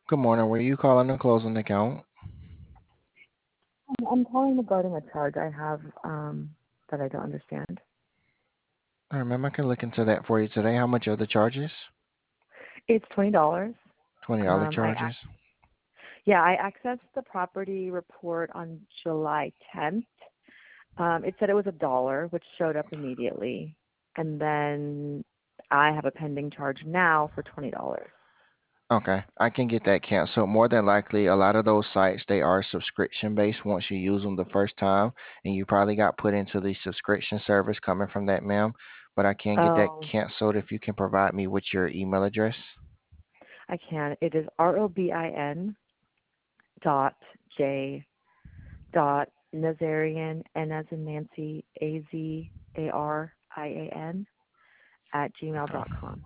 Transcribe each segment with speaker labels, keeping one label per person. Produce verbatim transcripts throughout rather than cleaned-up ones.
Speaker 1: Good morning. Were you calling to close an account?
Speaker 2: Um, I'm calling regarding a charge I have um, that I don't understand.
Speaker 1: All right, ma'am, I can look into that for you today. How much are the charges?
Speaker 2: It's twenty dollars.
Speaker 1: twenty dollars
Speaker 2: Um, I ac-
Speaker 1: charges.
Speaker 2: yeah, I accessed the property report on July tenth. Um, it said it was a dollar, which showed up immediately, and then I have a pending charge now for twenty dollars.
Speaker 1: Okay, I can get that canceled. More than likely, a lot of those sites, they are subscription based once you use them the first time, and you probably got put into the subscription service coming from that, ma'am. But I can get that
Speaker 2: Oh,
Speaker 1: canceled if you can provide me with your email address.
Speaker 2: I can. It is R O B I N dot J dot Nazarian, N as in Nancy, A Z A R I A N, at gmail
Speaker 1: Okay.
Speaker 2: dot com.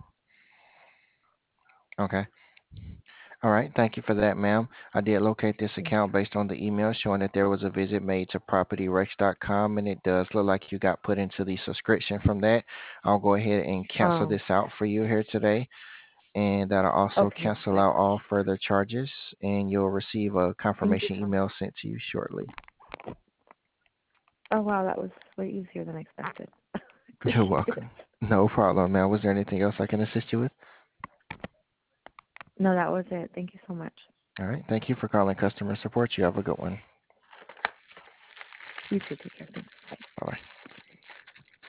Speaker 1: Okay. All right. Thank you for that, ma'am. I did locate this
Speaker 2: Thank
Speaker 1: account based on the email showing that there was a visit made to property rex dot com, and it does look like you got put into the subscription from that. I'll go ahead and
Speaker 2: you.
Speaker 1: cancel
Speaker 2: Oh,
Speaker 1: this out for you here today, and that'll also
Speaker 2: okay,
Speaker 1: cancel
Speaker 2: perfect.
Speaker 1: out all further charges, and you'll receive a
Speaker 2: Thank you
Speaker 1: confirmation
Speaker 2: so much.
Speaker 1: email sent to you shortly.
Speaker 2: Oh, wow, that was way easier than I expected.
Speaker 1: You're
Speaker 2: Appreciate it.
Speaker 1: welcome. No problem, ma'am. Was there anything else I can assist you with?
Speaker 2: No, that was it. Thank you so much.
Speaker 1: All right. Thank you for calling customer support. You have a good one.
Speaker 2: You too. Take care. Thanks. Bye.
Speaker 1: Bye bye.